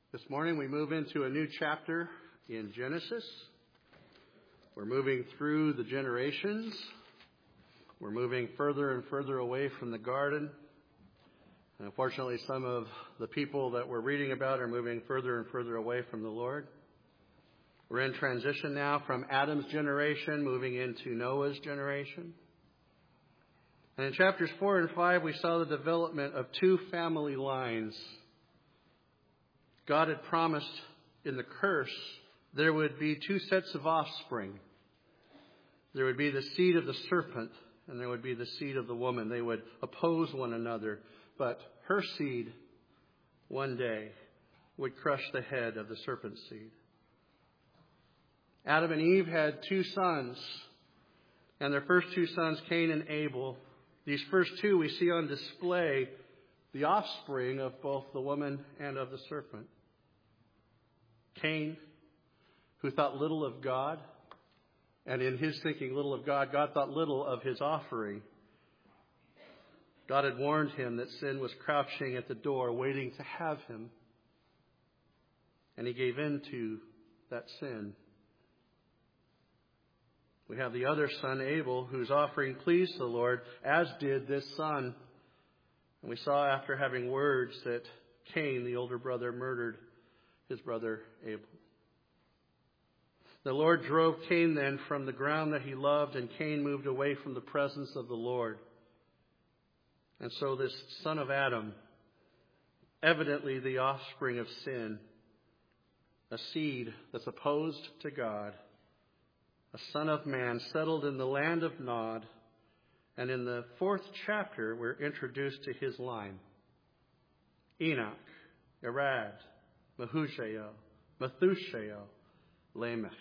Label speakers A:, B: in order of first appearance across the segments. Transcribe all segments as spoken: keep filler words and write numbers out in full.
A: This morning we move into a new chapter in Genesis. We're moving through the generations. We're moving further and further away from the garden. And unfortunately, some of the people that we're reading about are moving further and further away from the Lord. We're in transition now from Adam's generation, moving into Noah's generation. And in chapters four and five, we saw the development of two family lines. God had promised in the curse there would be two sets of offspring. There would be the seed of the serpent and there would be the seed of the woman. They would oppose one another, but her seed one day would crush the head of the serpent's seed. Adam and Eve had two sons, and their first two sons, Cain and Abel. These first two we see on display the offspring of both the woman and of the serpent. Cain, who thought little of God, and in his thinking little of God, God thought little of his offering. God had warned him that sin was crouching at the door, waiting to have him. And he gave in to that sin. We have the other son, Abel, whose offering pleased the Lord, as did this son. And we saw after having words that Cain, the older brother, murdered his brother Abel. The Lord drove Cain then from the ground that he loved, and Cain moved away from the presence of the Lord. And so this son of Adam, evidently the offspring of sin, a seed that's opposed to God, a son of man, settled in the land of Nod. And in the fourth chapter, we're introduced to his line. Enoch, Irad, Mehujael, Methushael, Lamech.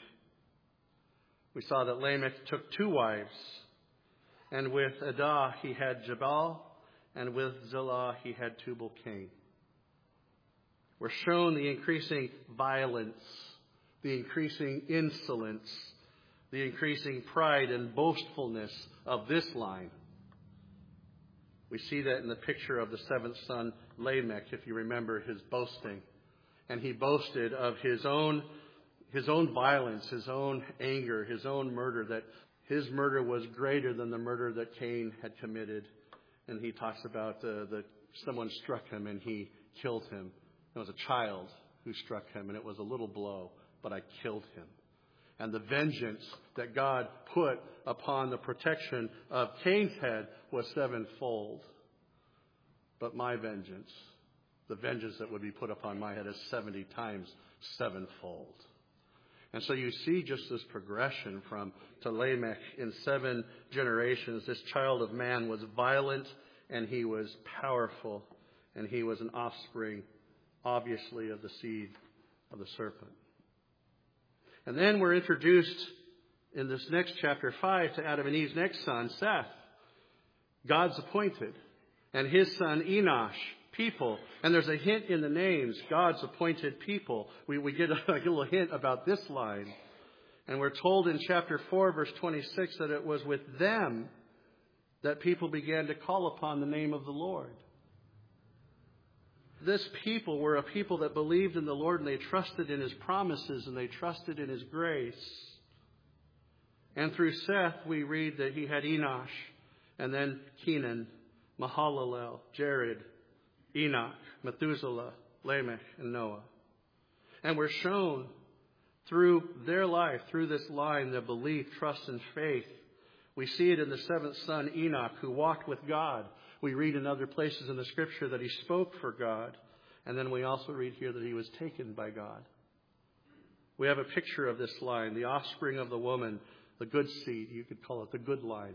A: We saw that Lamech took two wives, and with Adah he had Jabal, and with Zillah he had Tubal-Cain. We're shown the increasing violence, the increasing insolence, the increasing pride and boastfulness of this line. We see that in the picture of the seventh son, Lamech, if you remember his boasting. And he boasted of his own, his own violence, his own anger, his own murder, that his murder was greater than the murder that Cain had committed. And he talks about uh, the someone struck him and he killed him. It was a child who struck him, and it was a little blow, but I killed him. And the vengeance that God put upon the protection of Cain's head was sevenfold. But my vengeance, the vengeance that would be put upon my head, is seventy times sevenfold. And so you see just this progression from to Lamech in seven generations. This child of man was violent, and he was powerful, and he was an offspring, obviously, of the seed of the serpent. And then we're introduced in this next chapter five to Adam and Eve's next son, Seth, God's appointed, and his son Enosh, people. And there's a hint in the names, God's appointed people. We, we get a, a little hint about this line. And we're told in chapter four, verse twenty-six, that it was with them that people began to call upon the name of the Lord. This people were a people that believed in the Lord, and they trusted in his promises, and they trusted in his grace. And through Seth, we read that he had Enosh, and then Kenan, Mahalalel, Jared, Enoch, Methuselah, Lamech, and Noah. And we're shown through their life, through this line, their belief, trust, and faith. We see it in the seventh son, Enoch, who walked with God. We read in other places in the Scripture that he spoke for God. And then we also read here that he was taken by God. We have a picture of this line, the offspring of the woman, the good seed. You could call it the good line.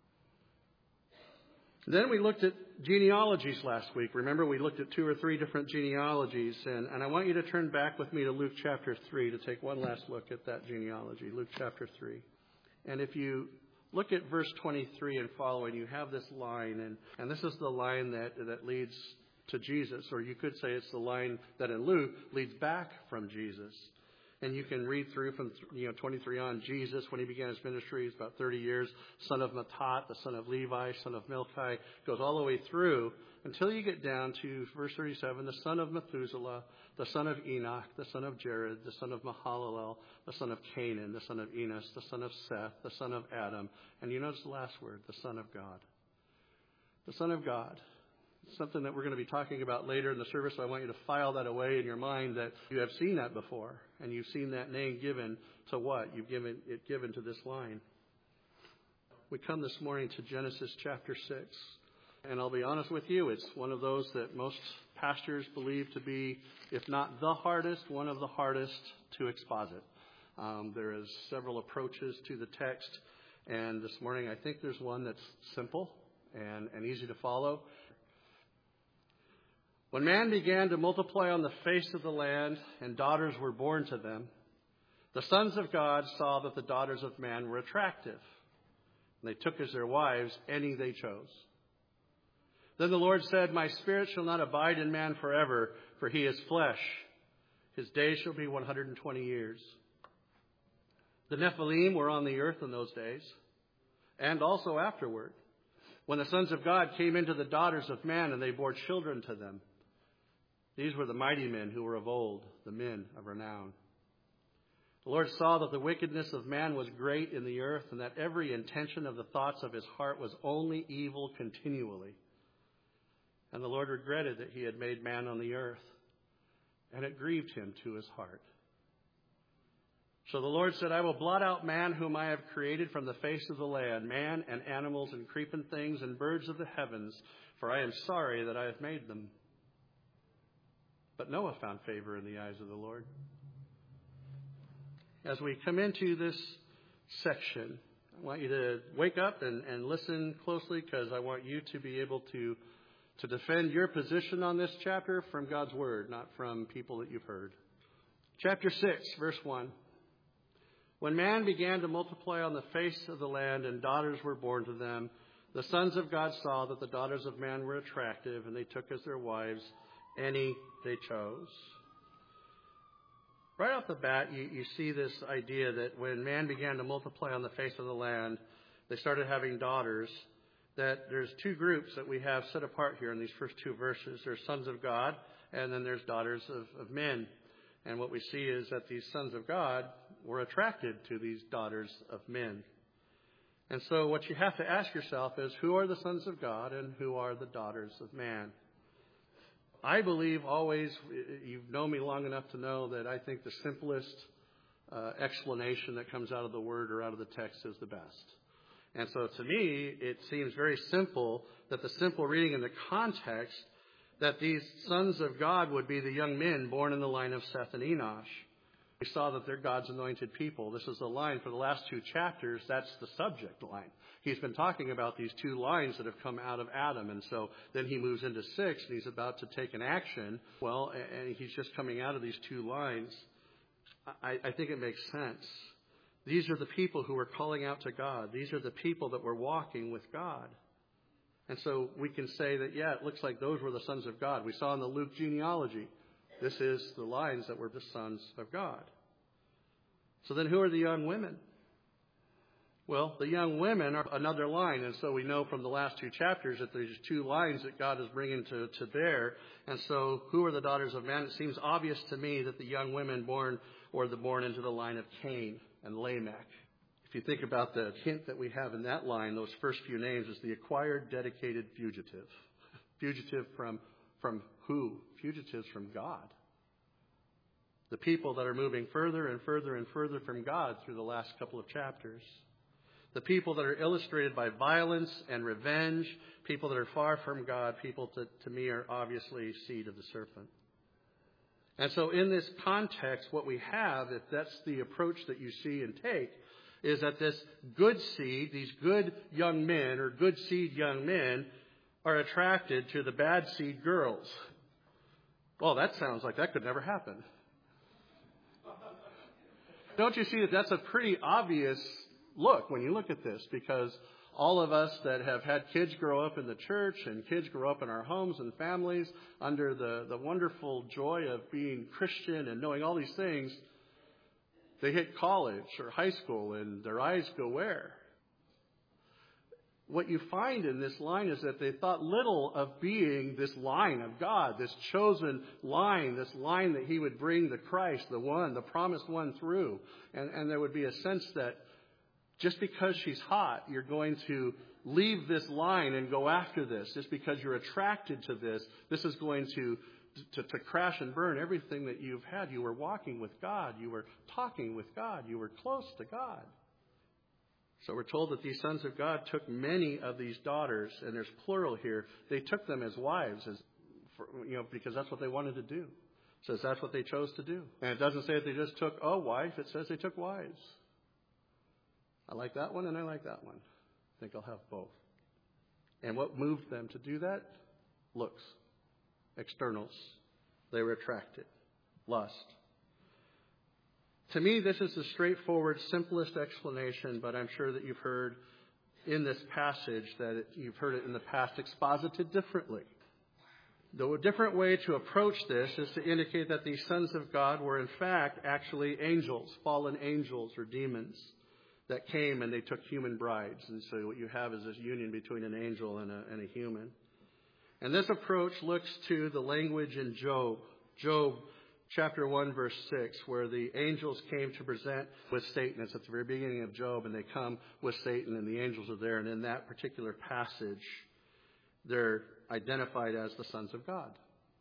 A: Then we looked at genealogies last week. Remember, we looked at two or three different genealogies. And, and I want you to turn back with me to Luke chapter three to take one last look at that genealogy. Luke chapter three. And if you look at verse twenty-three and following, you have this line, and, and this is the line that, that leads to Jesus, or you could say it's the line that in Luke leads back from Jesus. And you can read through from you know twenty-three on. Jesus, when he began his ministry, he's about thirty years, son of Matthat, the son of Levi, son of Milchi, goes all the way through until you get down to verse thirty-seven, the son of Methuselah, the son of Enoch, the son of Jared, the son of Mahalalel, the son of Canaan, the son of Enos, the son of Seth, the son of Adam. And you notice the last word, the son of God. The son of God. Something that we're going to be talking about later in the service. So I want you to file that away in your mind that you have seen that before. And you've seen that name given to what? You've given it given to this line. We come this morning to Genesis chapter six. And I'll be honest with you, it's one of those that most pastors believe to be, if not the hardest, one of the hardest to exposit. Um, there is several approaches to the text. And this morning I think there's one that's simple and, and easy to follow. When man began to multiply on the face of the land and daughters were born to them, the sons of God saw that the daughters of man were attractive. And they took as their wives any they chose. Then the Lord said, my spirit shall not abide in man forever, for he is flesh. His days shall be one hundred twenty years. The Nephilim were on the earth in those days, and also afterward, when the sons of God came into the daughters of man, and they bore children to them. These were the mighty men who were of old, the men of renown. The Lord saw that the wickedness of man was great in the earth, and that every intention of the thoughts of his heart was only evil continually. And the Lord regretted that he had made man on the earth, and it grieved him to his heart. So the Lord said, I will blot out man whom I have created from the face of the land, man and animals and creeping things and birds of the heavens, for I am sorry that I have made them. But Noah found favor in the eyes of the Lord. As we come into this section, I want you to wake up and, and listen closely, because I want you to be able to to defend your position on this chapter from God's word, not from people that you've heard. Chapter six, verse one. When man began to multiply on the face of the land and daughters were born to them, the sons of God saw that the daughters of man were attractive, and they took as their wives any they chose. Right off the bat, you, you see this idea that when man began to multiply on the face of the land, they started having daughters. That there's two groups that we have set apart here in these first two verses. There's sons of God, and then there's daughters of, of men. And what we see is that these sons of God were attracted to these daughters of men. And so what you have to ask yourself is, who are the sons of God and who are the daughters of man? I believe always, you've known me long enough to know that I think the simplest uh, explanation that comes out of the word or out of the text is the best. And so to me, it seems very simple that the simple reading in the context that these sons of God would be the young men born in the line of Seth and Enosh. We saw that they're God's anointed people. This is the line for the last two chapters. That's the subject line. He's been talking about these two lines that have come out of Adam. And so then he moves into six, and he's about to take an action. Well, and he's just coming out of these two lines. I, I think it makes sense. These are the people who were calling out to God. These are the people that were walking with God. And so we can say that, yeah, it looks like those were the sons of God. We saw in the Luke genealogy, this is the lines that were the sons of God. So then who are the young women? Well, the young women are another line. And so we know from the last two chapters that there's two lines that God is bringing to, to bear. And so who are the daughters of man? It seems obvious to me that the young women born or the born into the line of Cain and Lamech. If you think about the hint that we have in that line, those first few names is the acquired, dedicated fugitive. Fugitive from, from who? Fugitives from God. The people that are moving further and further and further from God through the last couple of chapters. The people that are illustrated by violence and revenge. People that are far from God. People that, to me, are obviously seed of the serpent. And so in this context, what we have, if that's the approach that you see and take, is that this good seed, these good young men or good seed young men are attracted to the bad seed girls. Well, that sounds like that could never happen. Don't you see that that's a pretty obvious look when you look at this? Because all of us that have had kids grow up in the church and kids grow up in our homes and families under the, the wonderful joy of being Christian and knowing all these things, they hit college or high school and their eyes go where? what you find in this line is that they thought little of being this line of God, this chosen line, this line that he would bring the Christ, the one, the promised one through. And, and there would be a sense that just because she's hot, you're going to leave this line and go after this. Just because you're attracted to this, this is going to, to, to crash and burn everything that you've had. You were walking with God. You were talking with God. You were close to God. So we're told that these sons of God took many of these daughters, and there's plural here. They took them as wives, as for, you know, because that's what they wanted to do. It says that's what they chose to do. And it doesn't say that they just took a wife. It says they took wives. I like that one and I like that one. I think I'll have both. And what moved them to do that? Looks. Externals. They were attracted. Lust. To me, this is the straightforward, simplest explanation, but I'm sure that you've heard in this passage that it, you've heard it in the past exposited differently. Though a different way to approach this is to indicate that these sons of God were in fact actually angels, fallen angels or demons that came and they took human brides. And so what you have is this union between an angel and a, and a human. And this approach looks to the language in Job. Job chapter one, verse six, where the angels came to present with Satan. It's at the very beginning of Job, and they come with Satan, and the angels are there. And in that particular passage, they're identified as the sons of God.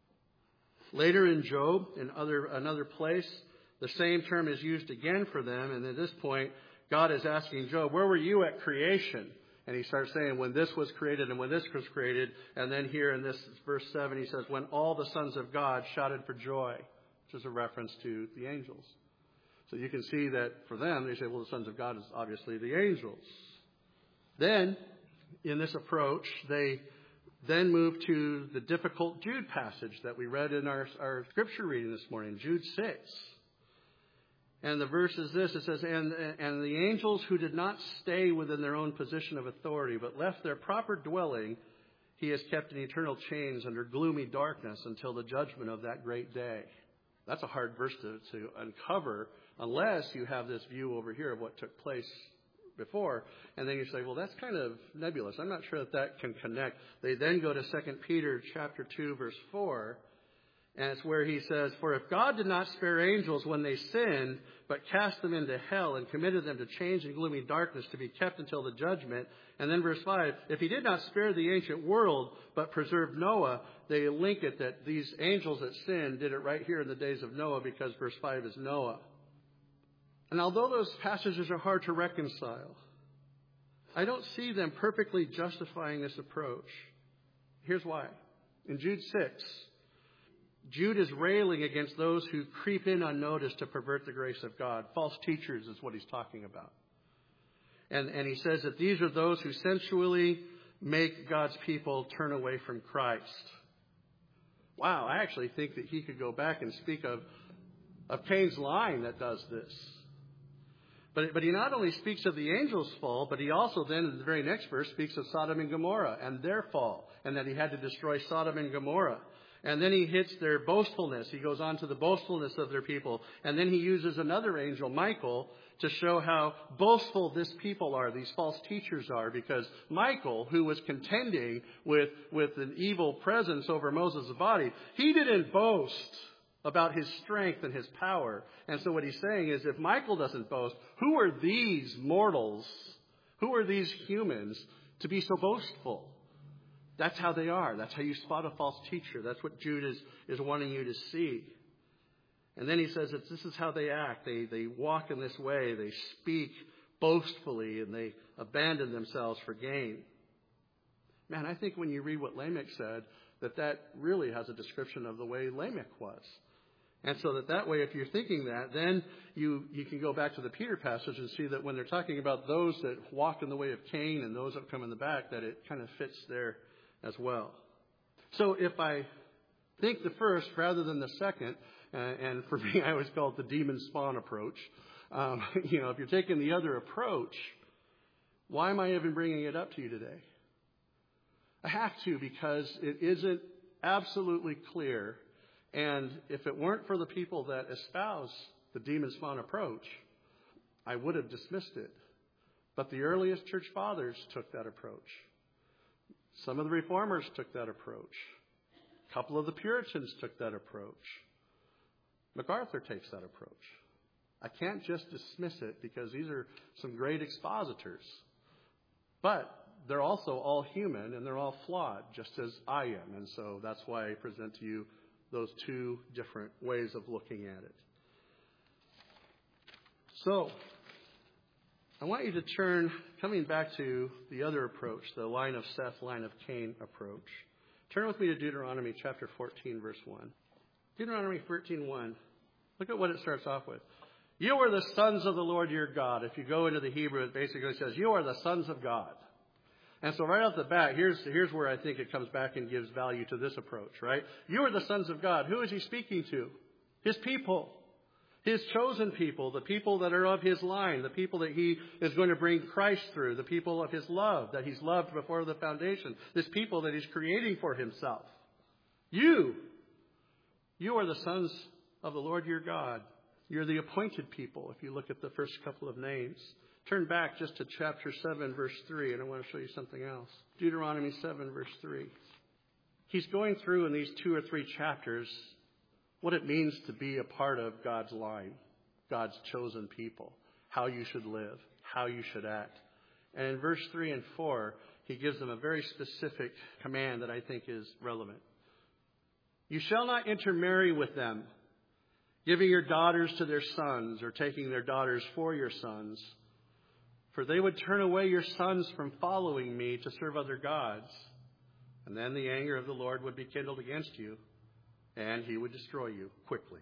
A: Later in Job, in other another place, the same term is used again for them. And at this point, God is asking Job, where were you at creation? And he starts saying, when this was created and when this was created. And then here in this verse seven, he says, when all the sons of God shouted for joy. Which is a reference to the angels. So you can see that for them, they say, well, the sons of God is obviously the angels. Then, in this approach, they then move to the difficult Jude passage that we read in our, our scripture reading this morning, Jude six. And the verse is this, it says, and, and the angels who did not stay within their own position of authority, but left their proper dwelling, he has kept in eternal chains under gloomy darkness until the judgment of that great day. That's a hard verse to, to uncover unless you have this view over here of what took place before. And then you say, well, that's kind of nebulous. I'm not sure that that can connect. They then go to Second Peter chapter two, verse four. And it's where he says, for if God did not spare angels when they sinned, but cast them into hell and committed them to chains and gloomy darkness to be kept until the judgment. And then verse five, if he did not spare the ancient world, but preserved Noah, they link it that these angels that sinned did it right here in the days of Noah because verse five is Noah. And although those passages are hard to reconcile, I don't see them perfectly justifying this approach. Here's why. In Jude six, Jude is railing against those who creep in unnoticed to pervert the grace of God. False teachers is what he's talking about. And, and he says that these are those who sensually make God's people turn away from Christ. Wow, I actually think that he could go back and speak of, of Cain's line that does this. But, but he not only speaks of the angels' fall, but he also then in the very next verse speaks of Sodom and Gomorrah and their fall, and that he had to destroy Sodom and Gomorrah. And then he hits their boastfulness. He goes on to the boastfulness of their people. And then he uses another angel, Michael, to show how boastful this people are, these false teachers are. Because Michael, who was contending with, with an evil presence over Moses' body, he didn't boast about his strength and his power. And so what he's saying is, if Michael doesn't boast, who are these mortals, who are these humans to be so boastful? That's how they are. That's how you spot a false teacher. That's what Jude is, is wanting you to see. And then he says that this is how they act. They, they walk in this way. They speak boastfully and they abandon themselves for gain. Man, I think when you read what Lamech said, that that really has a description of the way Lamech was. And so that that way, if you're thinking that, then you, you can go back to the Peter passage and see that when they're talking about those that walk in the way of Cain and those that come in the back, that it kind of fits there as well. So if I think the first rather than the second, uh, and for me I always call it the demon spawn approach, um, you know, if you're taking the other approach, why am I even bringing it up to you today? I have to because it isn't absolutely clear, and if it weren't for the people that espouse the demon spawn approach, I would have dismissed it. But the earliest church fathers took that approach. Some of the reformers took that approach. A couple of the Puritans took that approach. MacArthur takes that approach. I can't just dismiss it because these are some great expositors. But they're also all human and they're all flawed, just as I am. And so that's why I present to you those two different ways of looking at it. So, I want you to turn, coming back to the other approach, the line of Seth, line of Cain approach. Turn with me to Deuteronomy chapter fourteen, verse one. Deuteronomy fourteen, one. Look at what it starts off with. You are the sons of the Lord your God. If you go into the Hebrew, it basically says, you are the sons of God. And so right off the bat, here's, here's where I think it comes back and gives value to this approach, right? You are the sons of God. Who is he speaking to? His people. His chosen people, the people that are of his line, the people that he is going to bring Christ through, the people of his love, that he's loved before the foundation, this people that he's creating for himself. You, you are the sons of the Lord your God. You're the appointed people, if you look at the first couple of names. Turn back just to chapter seven, verse three, and I want to show you something else. Deuteronomy seven, verse three. He's going through in these two or three chapters what it means to be a part of God's line, God's chosen people, how you should live, how you should act. And in verse three and four, he gives them a very specific command that I think is relevant. You shall not intermarry with them, giving your daughters to their sons or taking their daughters for your sons. For they would turn away your sons from following me to serve other gods. And then the anger of the Lord would be kindled against you, and he would destroy you quickly.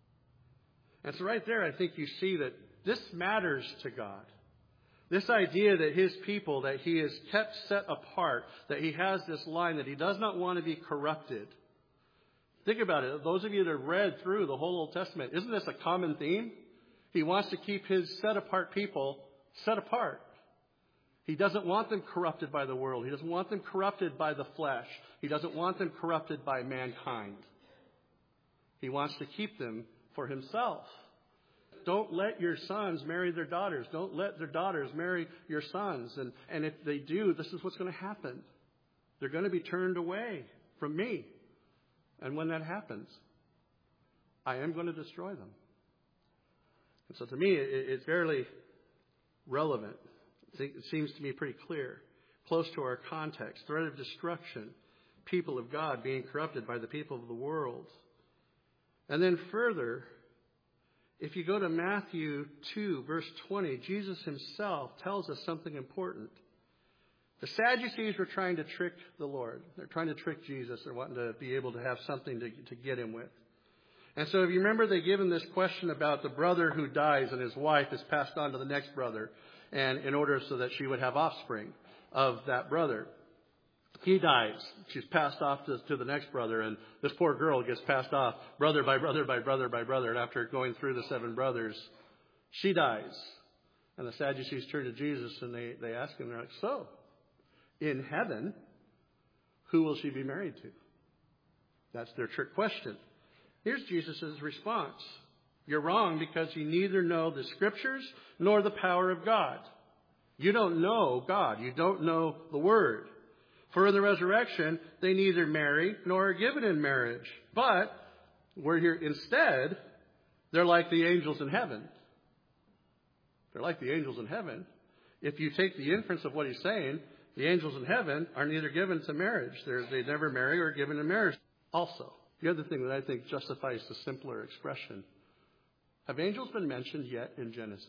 A: And so right there, I think you see that this matters to God. This idea that his people, that he is kept set apart, that he has this line, that he does not want to be corrupted. Think about it. Those of you that have read through the whole Old Testament, isn't this a common theme? He wants to keep his set apart people set apart. He doesn't want them corrupted by the world. He doesn't want them corrupted by the flesh. He doesn't want them corrupted by mankind. He wants to keep them for himself. Don't let your sons marry their daughters. Don't let their daughters marry your sons. And, and if they do, this is what's going to happen. They're going to be turned away from me. And when that happens, I am going to destroy them. And so to me, it, it's fairly relevant. It seems to me pretty clear. Close to our context. Threat of destruction. People of God being corrupted by the people of the world. And then further, if you go to Matthew two, verse twenty, Jesus himself tells us something important. The Sadducees were trying to trick the Lord. They're trying to trick Jesus. They're wanting to be able to have something to, to get him with. And so if you remember, they give him this question about the brother who dies and his wife is passed on to the next brother, and in order so that she would have offspring of that brother. He dies. She's passed off to, to the next brother, and this poor girl gets passed off brother by brother by brother by brother. And after going through the seven brothers, she dies. And the Sadducees turn to Jesus and they, they ask him, they're like, so, in heaven, who will she be married to? That's their trick question. Here's Jesus' response. You're wrong because you neither know the Scriptures nor the power of God. You don't know God. You don't know the Word. For in the resurrection, they neither marry nor are given in marriage. But we're here instead, they're like the angels in heaven. They're like the angels in heaven. If you take the inference of what he's saying, the angels in heaven are neither given to marriage. They're, they never marry or are given in marriage. Also, the other thing that I think justifies the simpler expression, have angels been mentioned yet in Genesis?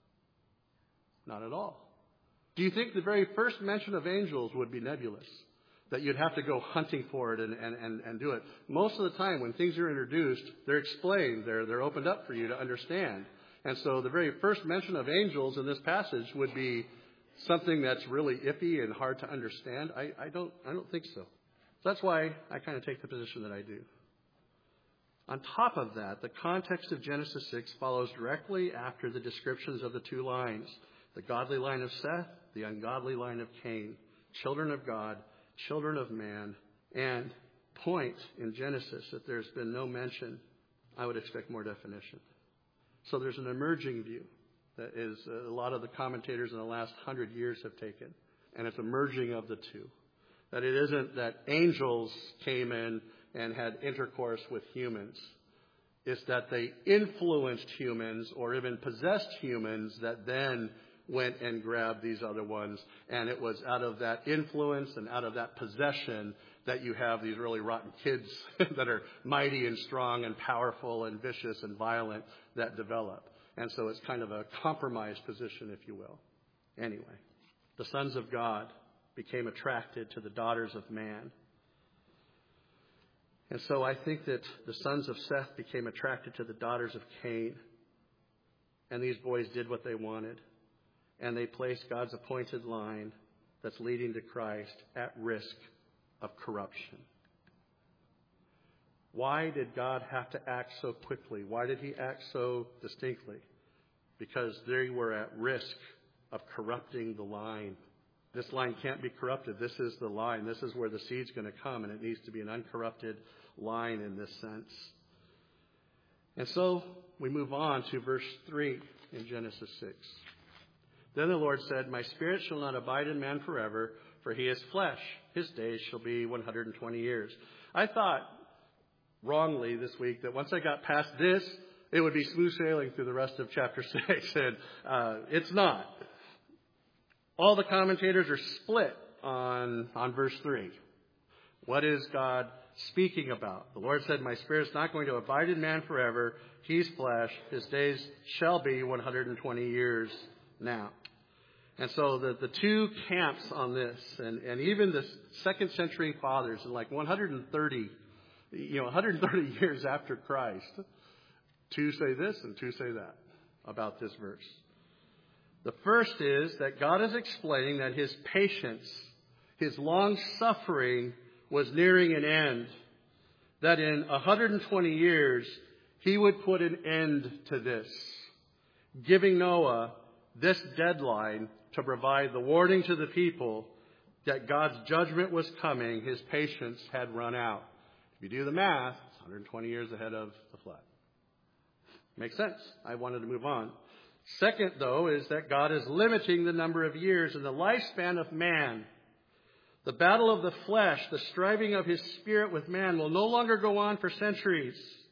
A: Not at all. Do you think the very first mention of angels would be nebulous? That you'd have to go hunting for it and, and, and, and do it? Most of the time when things are introduced, they're explained. They're, they're opened up for you to understand. And so the very first mention of angels in this passage would be something that's really iffy and hard to understand. I, I don't I don't think so. So that's why I kind of take the position that I do. On top of that, the context of Genesis six follows directly after the descriptions of the two lines. The godly line of Seth, the ungodly line of Cain. Children of God, children of man. And point in Genesis that there's been no mention, I would expect more definition. So there's an emerging view. that is a lot of the commentators in the last hundred years have taken. And it's a merging of the two. That it isn't that angels came in and had intercourse with humans. It's that they influenced humans or even possessed humans that then went and grabbed these other ones. And it was out of that influence and out of that possession that you have these really rotten kids that are mighty and strong and powerful and vicious and violent that develop. And so it's kind of a compromised position, if you will. Anyway, the sons of God became attracted to the daughters of man. And so I think that the sons of Seth became attracted to the daughters of Cain. And these boys did what they wanted. And they placed God's appointed line that's leading to Christ at risk of corruption. Why did God have to act so quickly? Why did he act so distinctly? Because they were at risk of corrupting the line. This line can't be corrupted. This is the line. This is where the seed's going to come, and it needs to be an uncorrupted line in this sense. And so we move on to verse three in Genesis six. Then the Lord said, "My spirit shall not abide in man forever, for he is flesh. His days shall be one hundred twenty years." I thought wrongly this week that once I got past this, it would be smooth sailing through the rest of chapter six. And uh, it's not. All the commentators are split on, on verse three. What is God speaking about? The Lord said, "My spirit is not going to abide in man forever. He's flesh. His days shall be one hundred twenty years now." And so the, the two camps on this, and, and even the second century fathers, in like one hundred thirty, you know, one hundred thirty years after Christ, two say this and two say that about this verse. The first is that God is explaining that his patience, his long suffering was nearing an end. That in one hundred twenty years, he would put an end to this, giving Noah this deadline to provide the warning to the people that God's judgment was coming. His patience had run out. If you do the math, it's one hundred twenty years ahead of the flood. Makes sense. I wanted to move on. Second, though, is that God is limiting the number of years in the lifespan of man. The battle of the flesh, the striving of his spirit with man, will no longer go on for centuries.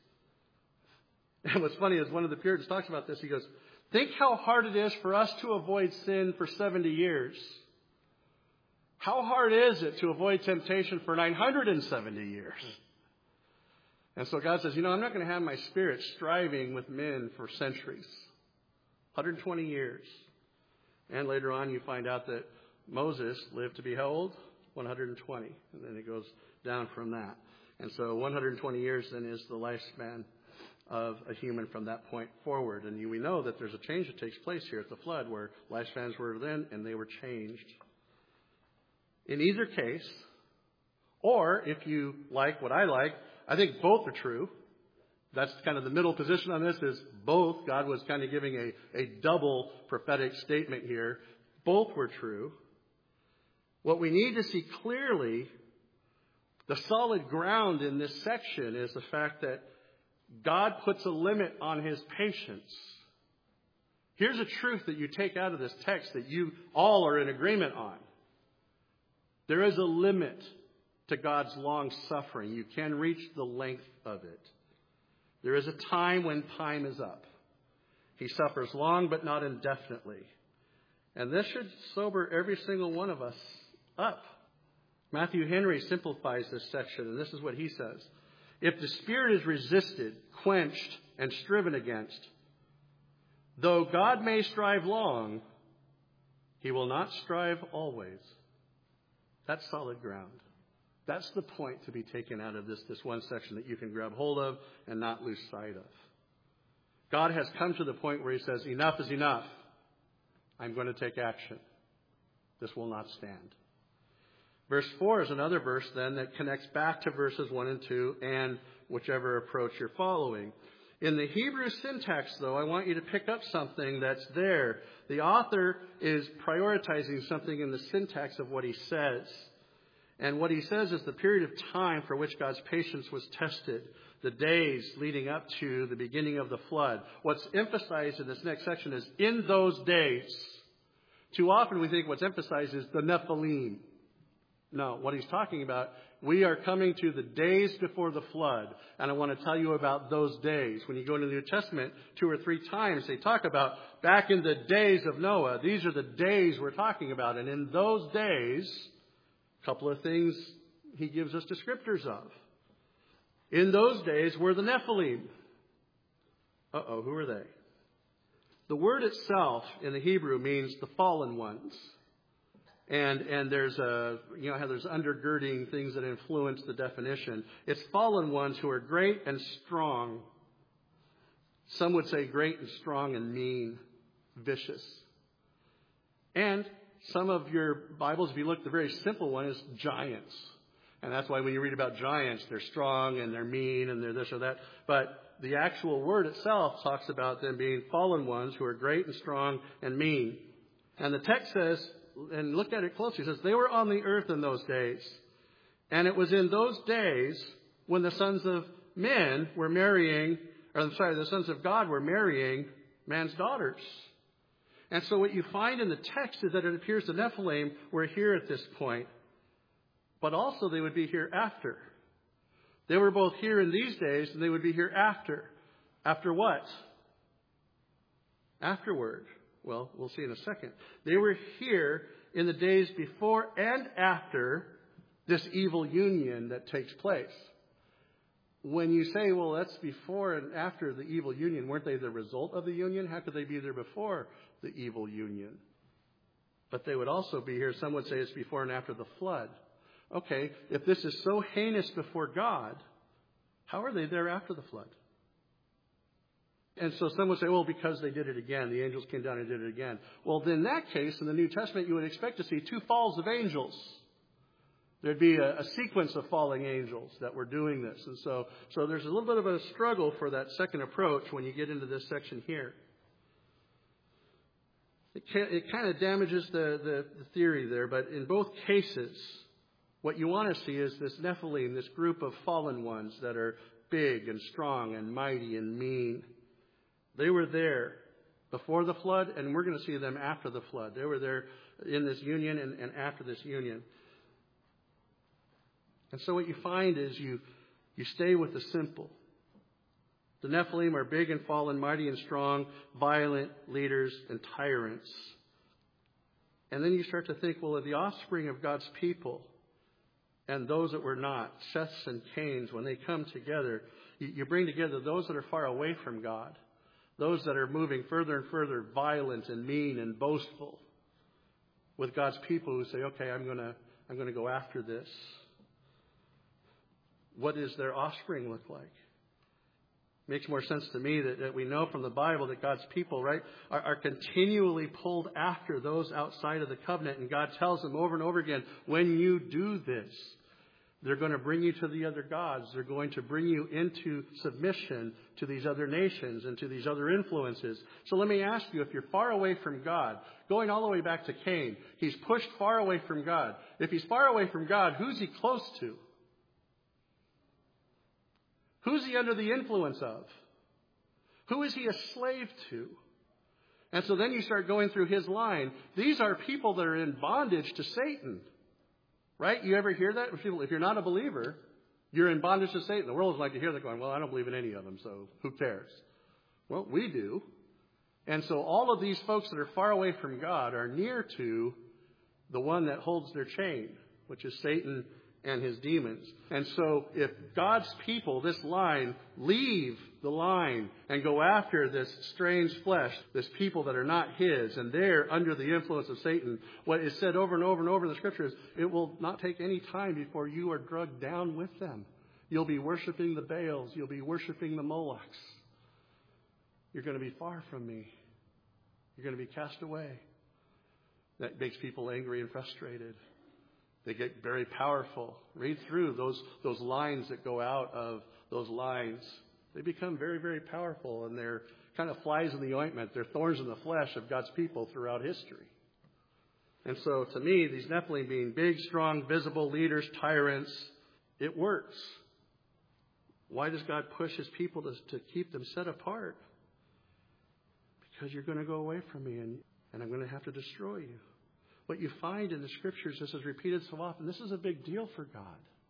A: And what's funny is one of the Puritans talks about this. He goes, "Think how hard it is for us to avoid sin for seventy years. How hard is it to avoid temptation for nine hundred seventy years?" And so God says, you know, I'm not going to have my spirit striving with men for centuries. one hundred twenty years. And later on you find out that Moses lived to be how old? one hundred twenty. And then it goes down from that. And so one hundred twenty years then is the lifespan of a human from that point forward. And we know that there's a change that takes place here at the flood where lifespans were then and they were changed. In either case, or if you like what I like, I think both are true. That's kind of the middle position on this is both. God was kind of giving a, a double prophetic statement here. Both were true. What we need to see clearly, the solid ground in this section is the fact that God puts a limit on his patience. Here's a truth that you take out of this text that you all are in agreement on. There is a limit to God's long suffering. You can reach the length of it. There is a time when time is up. He suffers long but not indefinitely. And this should sober every single one of us up. Matthew Henry simplifies this section, and this is what he says. If the Spirit is resisted, quenched, and striven against, though God may strive long, he will not strive always. That's solid ground. That's the point to be taken out of this, this one section that you can grab hold of and not lose sight of. God has come to the point where he says, enough is enough. I'm going to take action. This will not stand. Verse four is another verse then that connects back to verses one and two and whichever approach you're following. In the Hebrew syntax, though, I want you to pick up something that's there. The author is prioritizing something in the syntax of what he says. And what he says is the period of time for which God's patience was tested, the days leading up to the beginning of the flood. What's emphasized in this next section is in those days. Too often we think what's emphasized is the Nephilim. No, what he's talking about, we are coming to the days before the flood. And I want to tell you about those days. When you go into the New Testament, two or three times they talk about back in the days of Noah. These are the days we're talking about. And in those days, a couple of things he gives us descriptors of. In those days were the Nephilim. Uh-oh, who are they? The word itself in the Hebrew means the fallen ones. And and there's a you know how there's undergirding things that influence the definition. It's fallen ones who are great and strong. Some would say great and strong and mean, vicious. And some of your Bibles, if you look, the very simple one is giants. And that's why when you read about giants, they're strong and they're mean and they're this or that. But the actual word itself talks about them being fallen ones who are great and strong and mean. And the text says, and look at it closely, it says, they were on the earth in those days. And it was in those days when the sons of men were marrying, or I'm sorry, the sons of God were marrying man's daughters. And so what you find in the text is that it appears the Nephilim were here at this point. But also they would be here after. They were both here in these days and they would be here after. After what? Afterward. Well, we'll see in a second. They were here in the days before and after this evil union that takes place. When you say, well, that's before and after the evil union, weren't they the result of the union? How could they be there before the evil union? But they would also be here. Some would say it's before and after the flood. Okay, if this is so heinous before God, how are they there after the flood? And so some would say, well, because they did it again. The angels came down and did it again. Well, in that case, in the New Testament, you would expect to see two falls of angels. There'd be a, a sequence of falling angels that were doing this. And so, so there's a little bit of a struggle for that second approach when you get into this section here. It, can, it kind of damages the, the, the theory there, but in both cases, what you want to see is this Nephilim, this group of fallen ones that are big and strong and mighty and mean. They were there before the flood, and we're going to see them after the flood. They were there in this union and, and after this union. And so what you find is you, you stay with the simple. The Nephilim are big and fallen, mighty and strong, violent leaders and tyrants. And then you start to think, well, of the offspring of God's people and those that were not, Seths and Cains, when they come together, you, you bring together those that are far away from God. Those that are moving further and further violent and mean and boastful with God's people who say, okay, I'm going to I'm going to go after this. What does their offspring look like? It makes more sense to me that, that we know from the Bible that God's people, right, are, are continually pulled after those outside of the covenant. And God tells them over and over again, when you do this, they're going to bring you to the other gods. They're going to bring you into submission to these other nations and to these other influences. So let me ask you, if you're far away from God, going all the way back to Cain, he's pushed far away from God. If he's far away from God, who's he close to? Who's he under the influence of? Who is he a slave to? And so then you start going through his line. These are people that are in bondage to Satan. Right? You ever hear that? If you're not a believer, you're in bondage to Satan. The world is like to hear that going, well, I don't believe in any of them, so who cares? Well, we do. And so all of these folks that are far away from God are near to the one that holds their chain, which is Satan and his demons. And so if God's people, this line, leave the line and go after this strange flesh, this people that are not his, and they're under the influence of Satan, what is said over and over and over in the scriptures, it will not take any time before you are drugged down with them. You'll be worshiping the Baals. You'll be worshiping the Molochs. You're going to be far from me. You're going to be cast away. That makes people angry and frustrated. They get very powerful. Read through those, those lines that go out of those lines. They become very, very powerful, and they're kind of flies in the ointment. They're thorns in the flesh of God's people throughout history. And so to me, these Nephilim being big, strong, visible leaders, tyrants, it works. Why does God push his people to, to keep them set apart? Because you're going to go away from me and, and I'm going to have to destroy you. What you find in the scriptures, this is repeated so often, this is a big deal for God.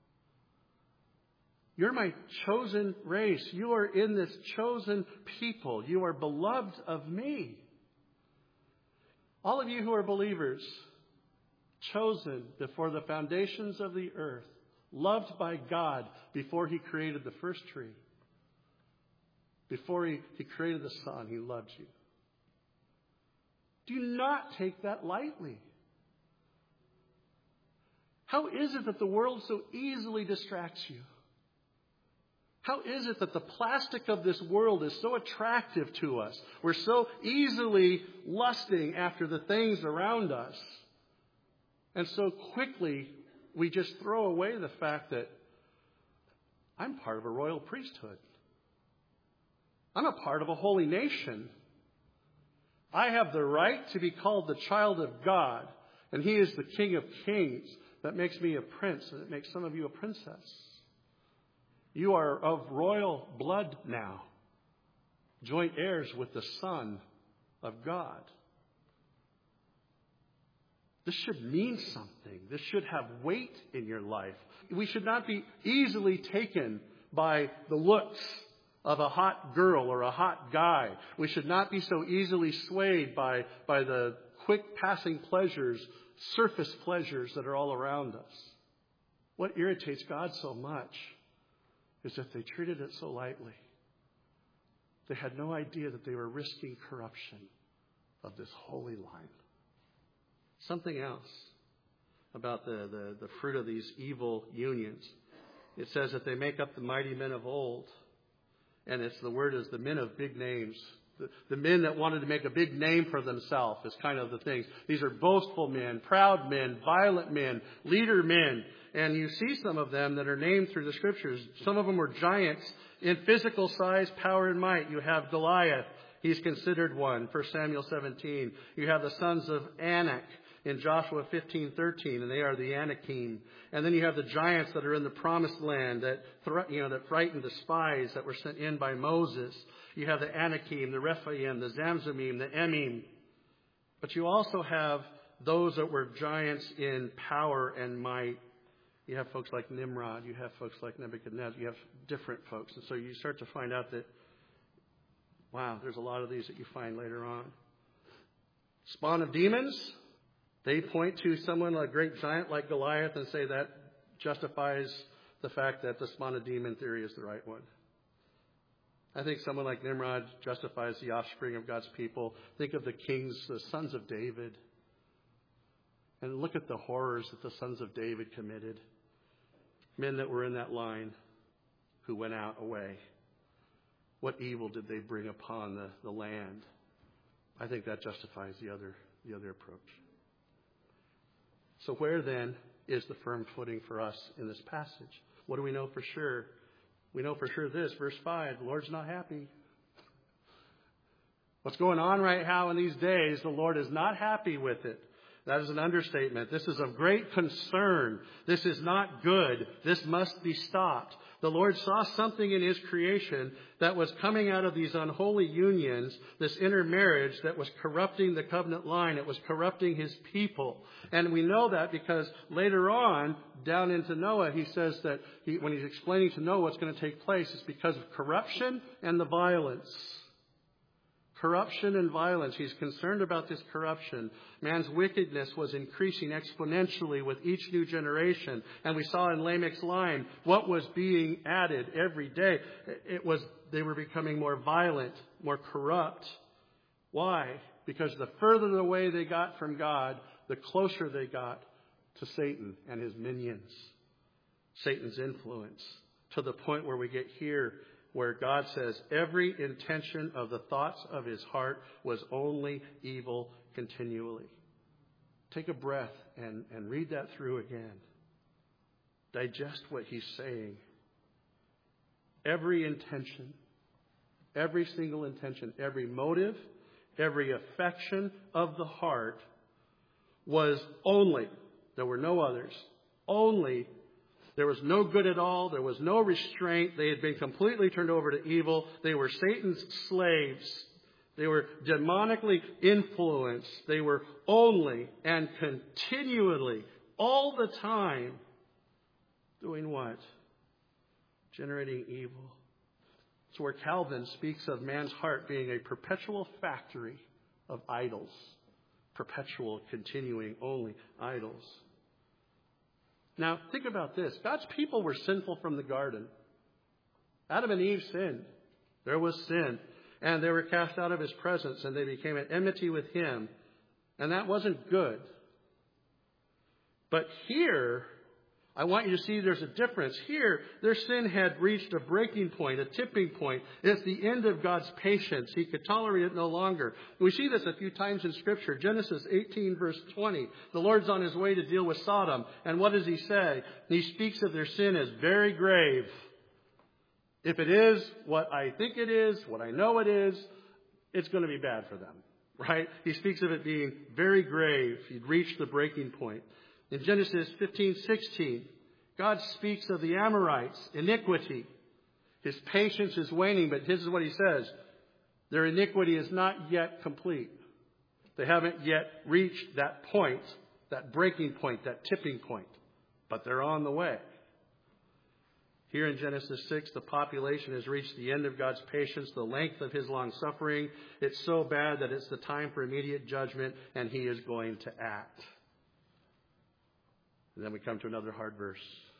A: You're my chosen race. You are in this chosen people. You are beloved of me. All of you who are believers, chosen before the foundations of the earth, loved by God before he created the first tree. Before he, he created the sun, he loved you. Do not take that lightly. How is it that the world so easily distracts you? How is it that the plastic of this world is so attractive to us? We're so easily lusting after the things around us. And so quickly we just throw away the fact that I'm part of a royal priesthood. I'm a part of a holy nation. I have the right to be called the child of God. And he is the King of Kings. That makes me a prince, and it makes some of you a princess. You are of royal blood now, joint heirs with the Son of God. This should mean something. This should have weight in your life. We should not be easily taken by the looks of a hot girl or a hot guy. We should not be so easily swayed by, by the quick passing pleasures, surface pleasures that are all around us. What irritates God so much is that they treated it so lightly. They had no idea that they were risking corruption of this holy line. Something else about the, the, the fruit of these evil unions. It says that they make up the mighty men of old. And it's the word is the men of big names. The, the men that wanted to make a big name for themselves is kind of the things. These are boastful men, proud men, violent men, leader men. And you see some of them that are named through the scriptures. Some of them were giants in physical size, power, and might. You have Goliath. He's considered one, First Samuel seventeen. You have the sons of Anak in Joshua fifteen thirteen, and they are the Anakim. And then you have the giants that are in the promised land that thre- you know that frightened the spies that were sent in by Moses. You have the Anakim, the Rephaim, the Zamzumim, the Emim. But you also have those that were giants in power and might. You have folks like Nimrod. You have folks like Nebuchadnezzar. You have different folks. And so you start to find out that, wow, there's a lot of these that you find later on. Spawn of demons. They point to someone, a great giant like Goliath, and say that justifies the fact that the spawn of demon theory is the right one. I think someone like Nimrod justifies the offspring of God's people. Think of the kings, the sons of David. And look at the horrors that the sons of David committed. Men that were in that line who went out away. What evil did they bring upon the, the land? I think that justifies the other, the other approach. So where then is the firm footing for us in this passage? What do we know for sure? We know for sure this, verse five, the Lord's not happy. What's going on right now in these days, the Lord is not happy with it. That is an understatement. This is of great concern. This is not good. This must be stopped. The Lord saw something in his creation that was coming out of these unholy unions, this intermarriage that was corrupting the covenant line. It was corrupting his people. And we know that because later on, down into Noah, he says that he, when he's explaining to Noah what's going to take place, it's because of corruption and the violence. Corruption and violence. He's concerned about this corruption. Man's wickedness was increasing exponentially with each new generation. And we saw in Lamech's line what was being added every day. It was they were becoming more violent, more corrupt. Why? Because the further away they got from God, the closer they got to Satan and his minions. Satan's influence. To the point where we get here, where God says every intention of the thoughts of his heart was only evil continually. Take a breath and, and read that through again. Digest what he's saying. Every intention, every single intention, every motive, every affection of the heart was only, there were no others, only, there was no good at all, there was no restraint, they had been completely turned over to evil, they were Satan's slaves, they were demonically influenced, they were only and continually, all the time, doing what? Generating evil. It's where Calvin speaks of man's heart being a perpetual factory of idols. Perpetual, continuing, only idols. Now, think about this. God's people were sinful from the garden. Adam and Eve sinned. There was sin. And they were cast out of his presence, and they became at enmity with him. And that wasn't good. But here, I want you to see there's a difference. Here, their sin had reached a breaking point, a tipping point. It's the end of God's patience. He could tolerate it no longer. We see this a few times in Scripture. Genesis eighteen, verse twenty. The Lord's on his way to deal with Sodom. And what does he say? He speaks of their sin as very grave. If it is what I think it is, what I know it is, it's going to be bad for them. Right? He speaks of it being very grave. He'd reached the breaking point. In Genesis fifteen sixteen, God speaks of the Amorites, iniquity. His patience is waning, but this is what he says. Their iniquity is not yet complete. They haven't yet reached that point, that breaking point, that tipping point. But they're on the way. Here in Genesis six, the population has reached the end of God's patience, the length of his long suffering. It's so bad that it's the time for immediate judgment, and he is going to act. And then we come to another hard verse.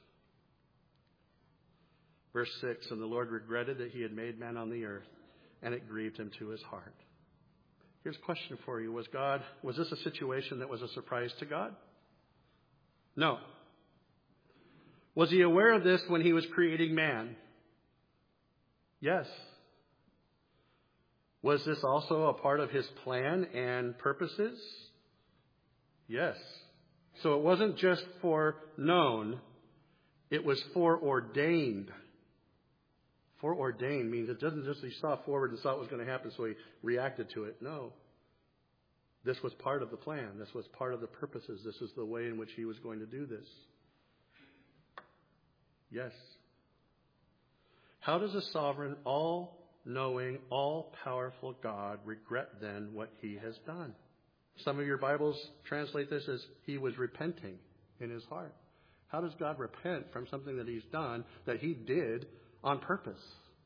A: Verse six, and the Lord regretted that he had made man on the earth, and it grieved him to his heart. Here's a question for you. Was God, was this a situation that was a surprise to God? No. Was he aware of this when he was creating man? Yes. Was this also a part of his plan and purposes? Yes. So it wasn't just foreknown, it was foreordained. Foreordained means it doesn't just he saw forward and saw it was going to happen, so he reacted to it. No. This was part of the plan. This was part of the purposes. This is the way in which he was going to do this. Yes. How does a sovereign, all-knowing, all-powerful God regret then what he has done? Some of your Bibles translate this as he was repenting in his heart. How does God repent from something that he's done that he did on purpose?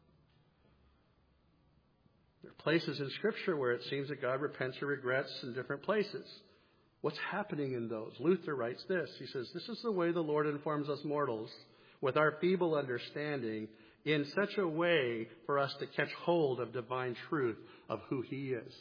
A: There are places in Scripture where it seems that God repents or regrets in different places. What's happening in those? Luther writes this. He says, this is the way the Lord informs us mortals with our feeble understanding in such a way for us to catch hold of divine truth of who he is.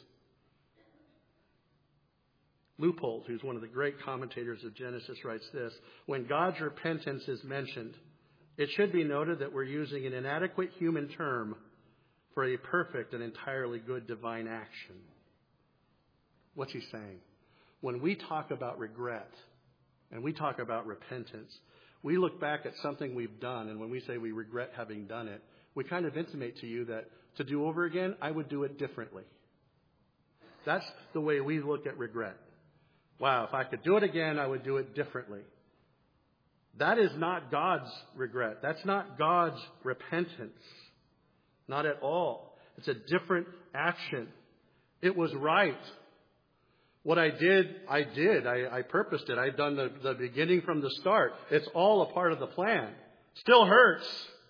A: Leupold, who's one of the great commentators of Genesis, writes this. When God's repentance is mentioned, it should be noted that we're using an inadequate human term for a perfect and entirely good divine action. What's he saying? When we talk about regret and we talk about repentance, we look back at something we've done, and when we say we regret having done it, we kind of intimate to you that to do over again, I would do it differently. That's the way we look at regret. Wow, if I could do it again, I would do it differently. That is not God's regret. That's not God's repentance. Not at all. It's a different action. It was right. What I did, I did. I, I purposed it. I've done the, the beginning from the start. It's all a part of the plan. Still hurts.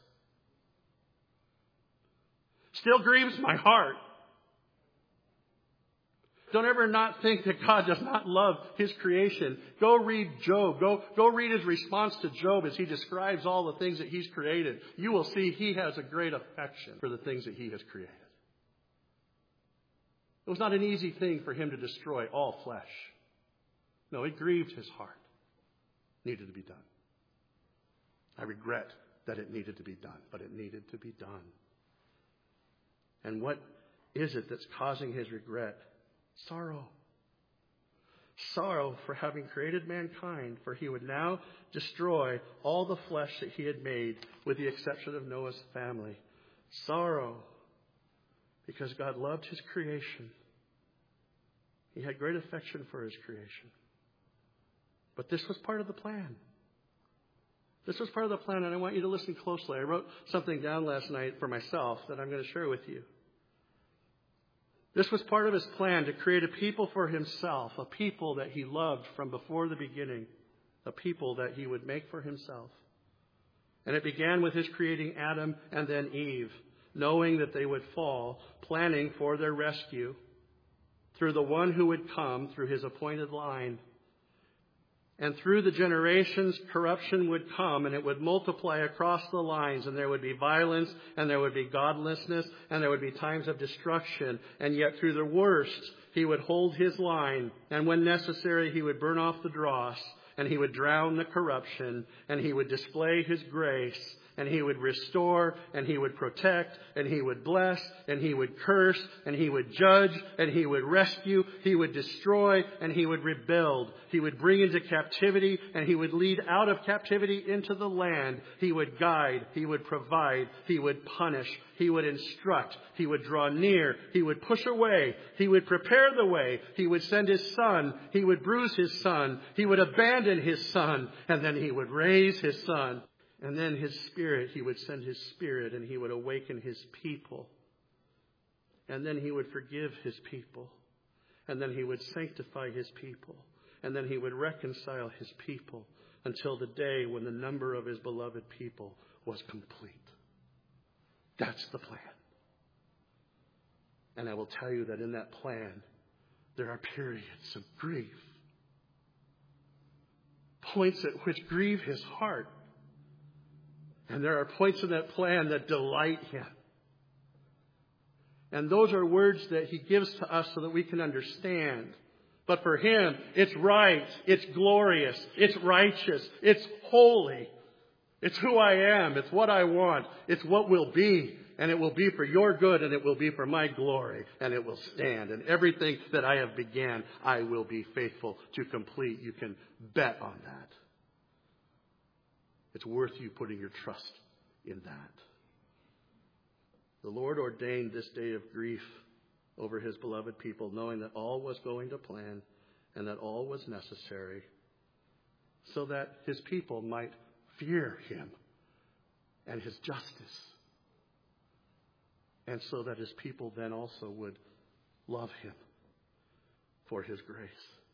A: Still grieves my heart. Don't ever not think that God does not love his creation. Go read Job. Go, go read his response to Job as he describes all the things that he's created. You will see he has a great affection for the things that he has created. It was not an easy thing for him to destroy all flesh. No, it grieved his heart. It needed to be done. I regret that it needed to be done, but it needed to be done. And what is it that's causing his regret? Sorrow. Sorrow for having created mankind, for he would now destroy all the flesh that he had made, with the exception of Noah's family. Sorrow because God loved his creation. He had great affection for his creation. But this was part of the plan. This was part of the plan, and I want you to listen closely. I wrote something down last night for myself that I'm going to share with you. This was part of his plan to create a people for himself, a people that he loved from before the beginning, a people that he would make for himself. And it began with his creating Adam and then Eve, knowing that they would fall, planning for their rescue through the one who would come through his appointed line. And through the generations, corruption would come, and it would multiply across the lines, and there would be violence, and there would be godlessness, and there would be times of destruction. And yet through the worst, he would hold his line, and when necessary, he would burn off the dross, and he would drown the corruption, and he would display his grace, and he would restore, and he would protect, and he would bless, and he would curse, and he would judge, and he would rescue, he would destroy, and he would rebuild. He would bring into captivity, and he would lead out of captivity into the land. He would guide, he would provide, he would punish, he would instruct, he would draw near, he would push away, he would prepare the way, he would send his son, he would bruise his son, he would abandon his son, and then he would raise his son. And then his Spirit, he would send his Spirit, and he would awaken his people. And then he would forgive his people. And then he would sanctify his people. And then he would reconcile his people until the day when the number of his beloved people was complete. That's the plan. And I will tell you that in that plan, there are periods of grief. Points at which grieve his heart. And there are points in that plan that delight him. And those are words that he gives to us so that we can understand. But for him, it's right, it's glorious, it's righteous, it's holy. It's who I am, it's what I want, it's what will be. And it will be for your good, and it will be for my glory, and it will stand. And everything that I have began, I will be faithful to complete. You can bet on that. It's worth you putting your trust in that. The Lord ordained this day of grief over his beloved people, knowing that all was going to plan and that all was necessary, so that his people might fear him and his justice, and so that his people then also would love him for his grace,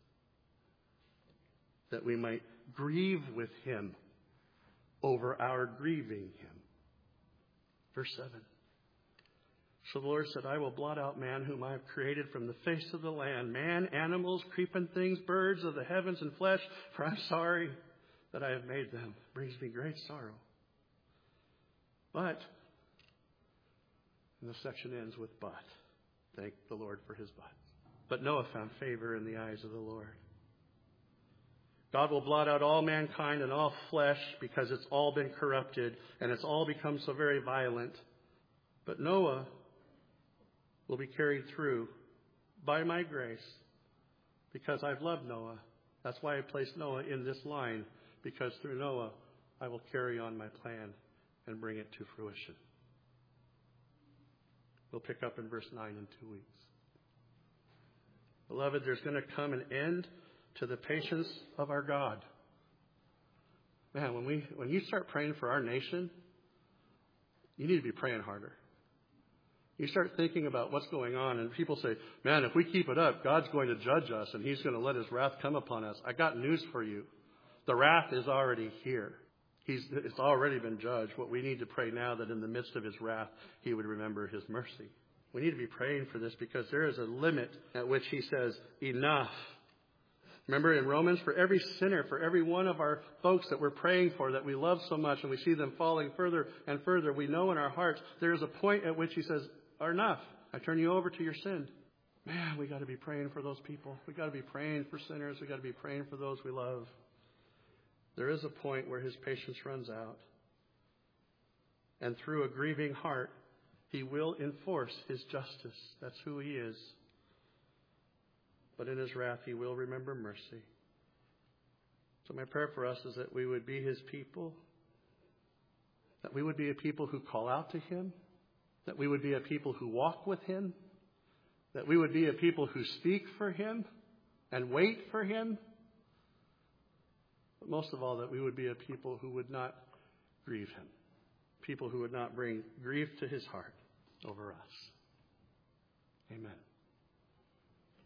A: that we might grieve with him over our grieving him. Verse seven. So the Lord said, I will blot out man whom I have created from the face of the land, man, animals, creeping things, birds of the heavens and flesh, for I'm sorry that I have made them. It brings me great sorrow. But, and the section ends with but. Thank the Lord for his but. But Noah found favor in the eyes of the Lord. God will blot out all mankind and all flesh because it's all been corrupted and it's all become so very violent. But Noah will be carried through by my grace because I've loved Noah. That's why I placed Noah in this line, because through Noah I will carry on my plan and bring it to fruition. We'll pick up in verse nine in two weeks. Beloved, there's going to come an end to the patience of our God. Man, when we when you start praying for our nation, you need to be praying harder. You start thinking about what's going on, and people say, man, if we keep it up, God's going to judge us, and he's going to let his wrath come upon us. I got news for you. The wrath is already here. He's, it's already been judged. What we need to pray now, that in the midst of his wrath, he would remember his mercy. We need to be praying for this, because there is a limit at which he says, enough. Remember in Romans, for every sinner, for every one of our folks that we're praying for, that we love so much, and we see them falling further and further, we know in our hearts there is a point at which he says, enough. I turn you over to your sin. Man, we got to be praying for those people. We got to be praying for sinners. We got to be praying for those we love. There is a point where his patience runs out. And through a grieving heart, he will enforce his justice. That's who he is. But in his wrath, he will remember mercy. So my prayer for us is that we would be his people. That we would be a people who call out to him. That we would be a people who walk with him. That we would be a people who speak for him and wait for him. but most of all, that we would be a people who would not grieve him, people who would not bring grief to his heart over us. Amen.